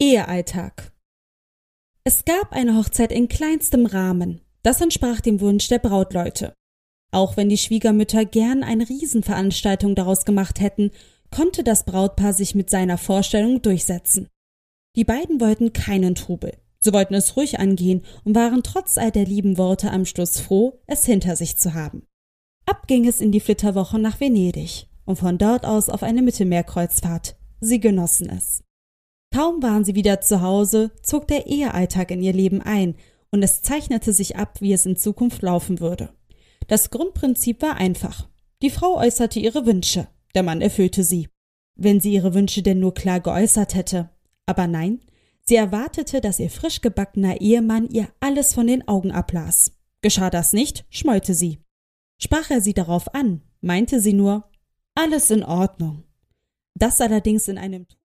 Ehealltag. Es gab eine Hochzeit in kleinstem Rahmen. Das entsprach dem Wunsch der Brautleute. Auch wenn die Schwiegermütter gern eine Riesenveranstaltung daraus gemacht hätten, konnte das Brautpaar sich mit seiner Vorstellung durchsetzen. Die beiden wollten keinen Trubel. Sie wollten es ruhig angehen und waren trotz all der lieben Worte am Schluss froh, es hinter sich zu haben. Ab ging es in die Flitterwochen nach Venedig und von dort aus auf eine Mittelmeerkreuzfahrt. Sie genossen es. Kaum waren sie wieder zu Hause, zog der Ehealltag in ihr Leben ein und es zeichnete sich ab, wie es in Zukunft laufen würde. Das Grundprinzip war einfach. Die Frau äußerte ihre Wünsche, der Mann erfüllte sie. Wenn sie ihre Wünsche denn nur klar geäußert hätte. Aber nein, sie erwartete, dass ihr frisch gebackener Ehemann ihr alles von den Augen ablas. Geschah das nicht, schmollte sie. Sprach er sie darauf an, meinte sie nur, alles in Ordnung. Das allerdings in einem